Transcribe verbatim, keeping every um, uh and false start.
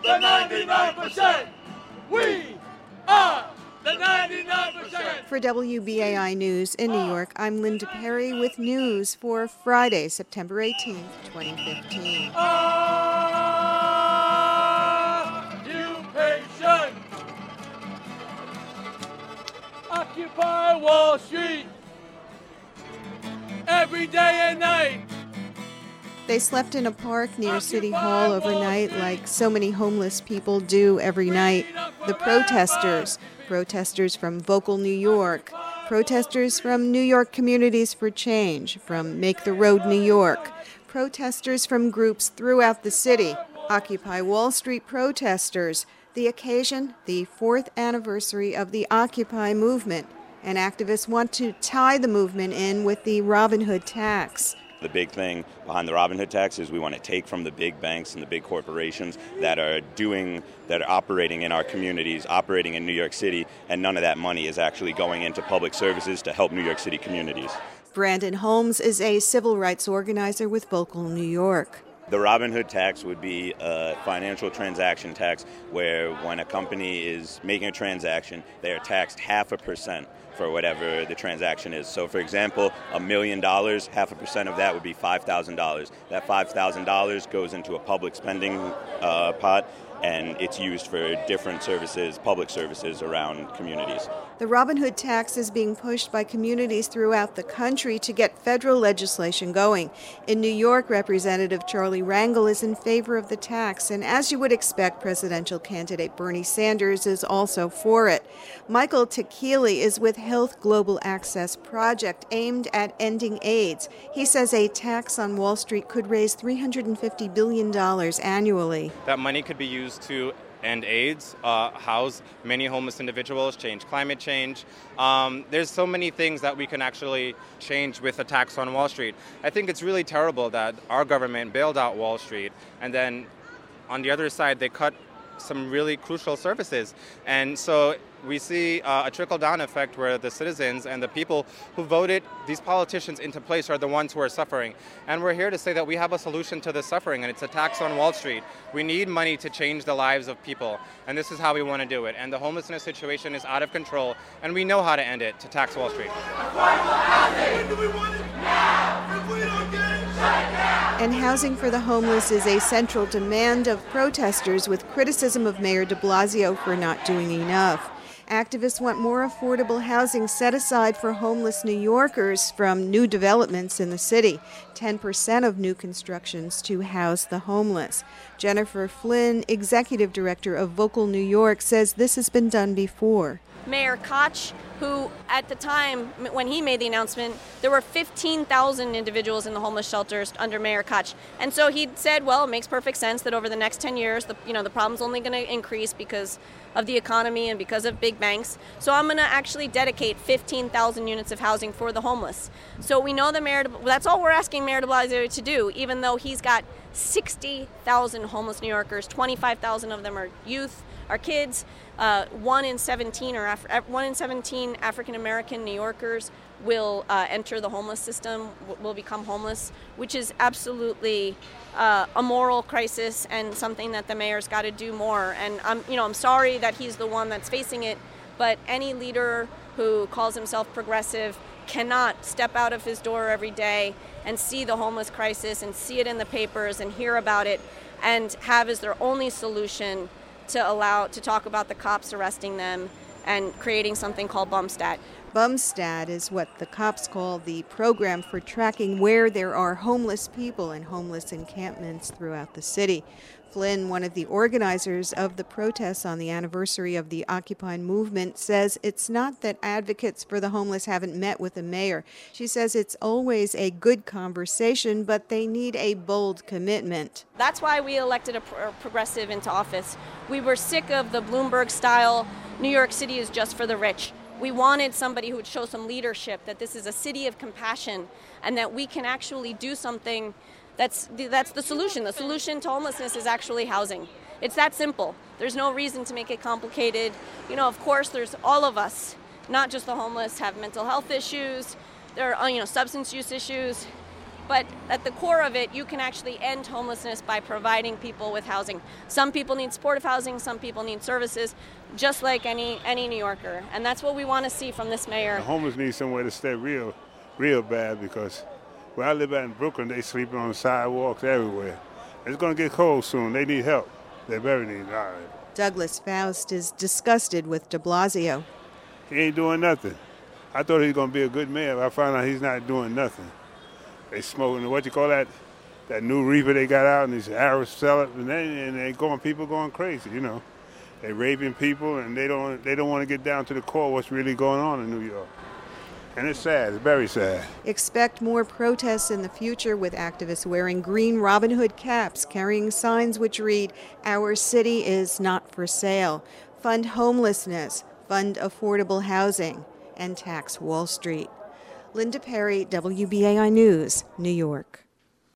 the ninety-nine percent. We are the ninety-nine percent. For W B A I News in New York, I'm Linda Perry with news for Friday, September eighteenth, twenty fifteen. Occupation! Occupy Wall Street! Every day and night! They slept in a park near City Hall overnight like so many homeless people do every night. The protesters, protesters from Vocal New York, protesters from New York Communities for Change, from Make the Road New York, protesters from groups throughout the city, Occupy Wall Street protesters. The occasion, the fourth anniversary of the Occupy movement, and activists want to tie the movement in with the Robin Hood tax. The big thing behind the Robin Hood tax is we want to take from the big banks and the big corporations that are doing, that are operating in our communities, operating in New York City, and none of that money is actually going into public services to help New York City communities. Brandon Holmes is a civil rights organizer with Vocal New York. The Robin Hood tax would be a financial transaction tax where when a company is making a transaction, they are taxed half a percent for whatever the transaction is. So, for example, a million dollars, half a percent of that would be five thousand dollars. That five thousand dollars goes into a public spending uh, pot, and it's used for different services, public services around communities. The Robin Hood tax is being pushed by communities throughout the country to get federal legislation going. In New York, Representative Charlie Rangel is in favor of the tax, and as you would expect, presidential candidate Bernie Sanders is also for it. Michael Tequili is with Health Global Access Project, aimed at ending AIDS. He says a tax on Wall Street could raise three hundred fifty billion dollars annually. That money could be used to end AIDS, uh, house many homeless individuals, change climate change. Um, there's so many things that we can actually change with a tax on Wall Street. I think it's really terrible that our government bailed out Wall Street, and then on the other side they cut some really crucial services. And so we see uh, a trickle-down effect where the citizens and the people who voted these politicians into place are the ones who are suffering. And we're here to say that we have a solution to this suffering, and it's a tax on Wall Street. We need money to change the lives of people, and this is how we want to do it. And the homelessness situation is out of control, and we know how to end it, to tax Wall Street. And housing for the homeless is a central demand of protesters, with criticism of Mayor de Blasio for not doing enough. Activists want more affordable housing set aside for homeless New Yorkers from new developments in the city, ten percent of new constructions to house the homeless. Jennifer Flynn, executive director of Vocal New York, says this has been done before. Mayor Koch, who at the time when he made the announcement, there were fifteen thousand individuals in the homeless shelters under Mayor Koch. And so he said, well, it makes perfect sense that over the next ten years, the, you know, the problem's only going to increase because of the economy and because of big banks. So I'm going to actually dedicate fifteen thousand units of housing for the homeless. So we know that Mayor, de, that's all we're asking Mayor de Blasio to do, even though he's got sixty thousand homeless New Yorkers, twenty-five thousand of them are youth, are kids. Uh, one in seventeen or Af- one in seventeen African American New Yorkers will uh, enter the homeless system, w- will become homeless, which is absolutely uh, a moral crisis and something that the mayor's got to do more. And I'm, you know, I'm sorry that he's the one that's facing it, but any leader who calls himself progressive cannot step out of his door every day and see the homeless crisis and see it in the papers and hear about it and have as their only solution to allow to talk about the cops arresting them and creating something called Bumstat. Bumstat is what the cops call the program for tracking where there are homeless people in homeless encampments throughout the city. Flynn, one of the organizers of the protests on the anniversary of the Occupy movement, says it's not that advocates for the homeless haven't met with the mayor. She says it's always a good conversation, but they need a bold commitment. That's why we elected a, pro- a progressive into office. We were sick of the Bloomberg-style, New York City is just for the rich. We wanted somebody who would show some leadership, that this is a city of compassion, and that we can actually do something. That's the, that's the solution. The solution to homelessness is actually housing. It's that simple. There's no reason to make it complicated. You know, of course, there's all of us, not just the homeless, have mental health issues. There are, you know, substance use issues. But at the core of it, you can actually end homelessness by providing people with housing. Some people need supportive housing, some people need services, just like any any New Yorker. And that's what we want to see from this mayor. The homeless need somewhere to stay real, real bad, because where I live at in Brooklyn, they sleeping on the sidewalks everywhere. It's going to get cold soon. They need help. They very need it. Douglas Faust is disgusted with de Blasio. He ain't doing nothing. I thought he was going to be a good mayor, but I found out he's not doing nothing. They smoking, what you call that, that new reefer they got out, and these Arabs sell it, and they, and they going, people going crazy, you know. They raping people, and they don't, they don't want to get down to the core of what's really going on in New York. And it's sad, it's very sad. Expect more protests in the future, with activists wearing green Robin Hood caps, carrying signs which read, "Our city is not for sale. Fund homelessness, fund affordable housing, and tax Wall Street." Linda Perry, W B A I News, New York.